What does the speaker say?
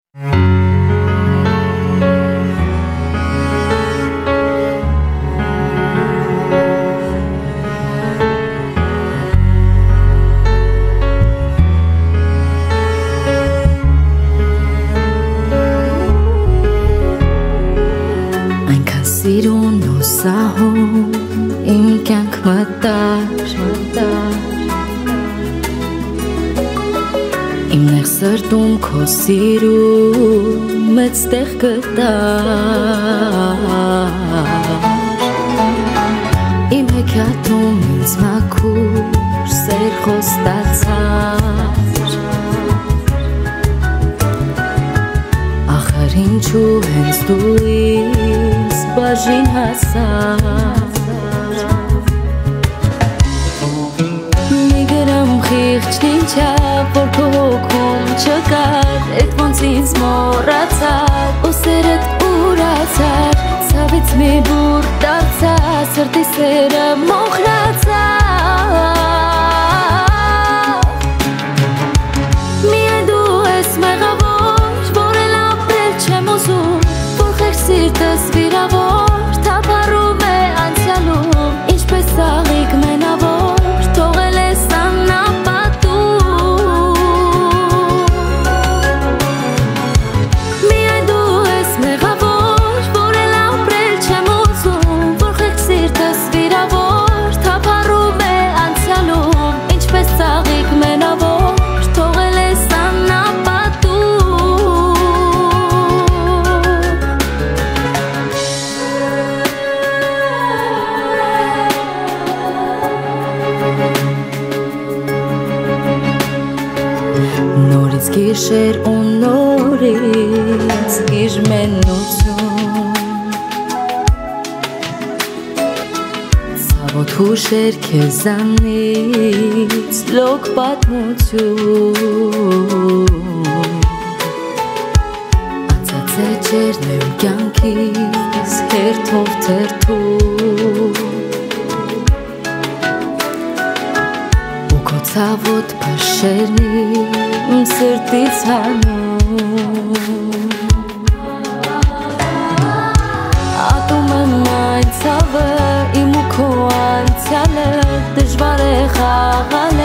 Սիրուն ու սահում իմ կյանք մտար Իմ նեղ սրտում քո սիրում մեծ տեղ գտար Իմ հեքիաթում ինձ մաքուր սեր խոստացար Ախր ինչու հենց դու ինձ բաժին հասար Մի գրամ խիղճն ինչավ, որ քո հոգում չկար Էդ ոնց ինձ մոռացար ու սերդ ուրացար Ցավից մի բուռ դարձա, սրտի սերը մոխրացար Միայն դու ես մեղավոր, որ էլ ապրել չեմ ուզում Որ խեղճ սիրտս վիրավոր, թափառում է անցյալում Ինչպես ծաղիկ մենավոր, թողել ես անապատում Միայն դու ես մեղավոր, որ էլ ապրել չեմ ուզում Որ խեղճ սիրտս վիրավոր, թափառում է անցյալում Ինչպես ծաղիկ մենավոր, թողել ես Նորից գիշեր ու նորից գիժմենություն Ցավոտ հուշեր քեզանից լոկ պատմություն Անցած էջերն եմ կյանքիս հերթով թերթում Ցավոտ փշերն իմ սրտից հանում Ատում եմ այն ցավը իմ ու քո անցյալը դժվար է խաղալ